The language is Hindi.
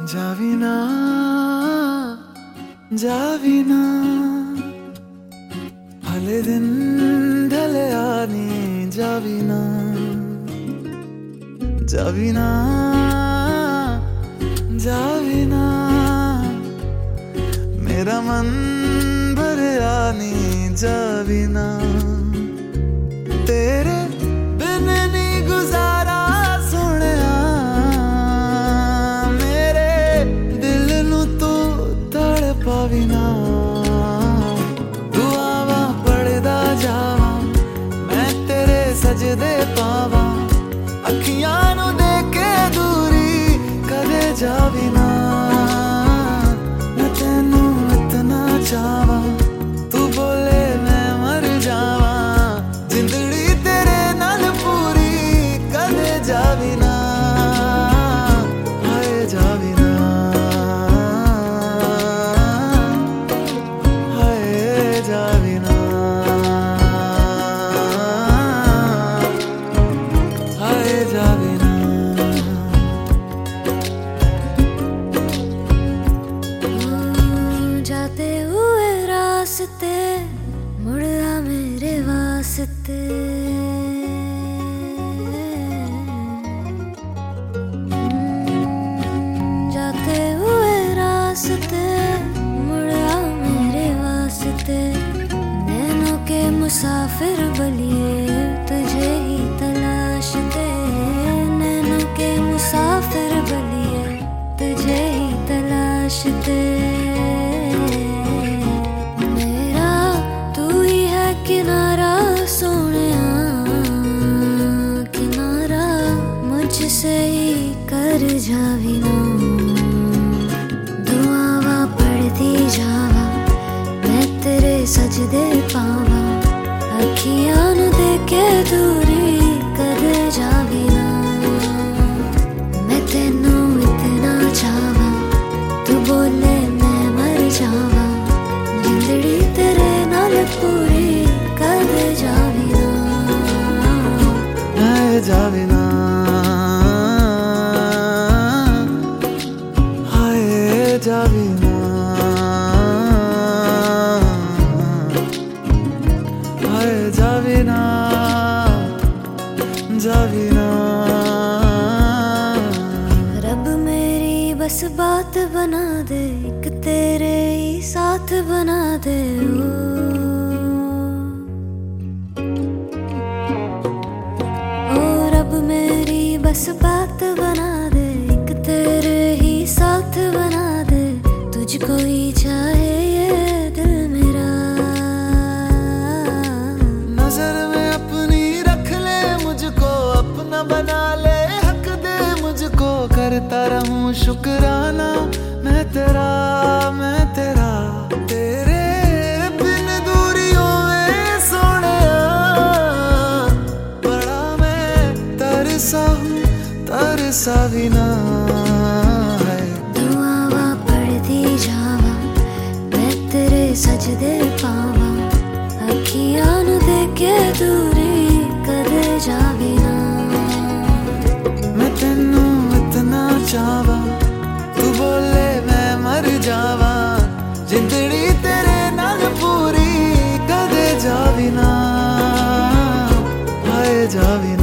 जावी ना जावी ना भले दिन ढले आनी जावी ना जावी ना जावी ना मेरा मन भरे आनी जावी ना तेरे बिन नहीं गुजारा सोने मेरे दिल नू तू तड़पावी ना दुआवा पढ़दा जावा मैं तेरे सजदे पावा अखियां नू देखे दूरी कदे जावी ना मैं तेनू इतना चाहवा तू बोले मैं मर जावा जिंदड़ी तेरे नाल पूरी कदे जावी ना हाय जावी ना हाय जावी ना हाय जावी ना जाते हुए रास्ते मुड़ा मेरे वास्ते जाते हुए रास्ते मुड़ा मेरे वास्ते नैनों के मुसाफिर बलिए तुझे ही तलाशते नैनों के मुसाफिर बलिए तुझे ही तलाशते किनारा सोनिया किनारा मुझसे ही कर जावी ना दुआवा पढ़ती जावा मैं तेरे सजदे पावा अखियां नू देखे दूरी कर जावी ना मैं तेनू इतना चाहवा तू बोले मैं मर जावा जिंदड़ी तेरे नाल पूरी जावी ना जावी ना हाय जावी ना हाय जावी ना जावी ना रब मेरी बस बात बना दे एक तेरे ही साथ बना दे बस बात बना दे एक तेरे ही साथ बना दे तुझको ही चाहे ये दिल मेरा नजर में अपनी रख ले मुझको अपना बना ले हक दे मुझको करता रहूं शुक्राना मैं तेरा तेरे बिन दूरियों में सोने बड़ा मैं तरसा हूँ तरसावी ना है दुआवा पढ़ती जावा मैं तेरे सजदे पावा अखियां नू देखे दूरी कदे जावी ना मैं तेनू इतना चाहवा तू बोले मैं मर जावा जिंदड़ी तेरे नाल पूरी कदे जावी ना हाय जावी ना।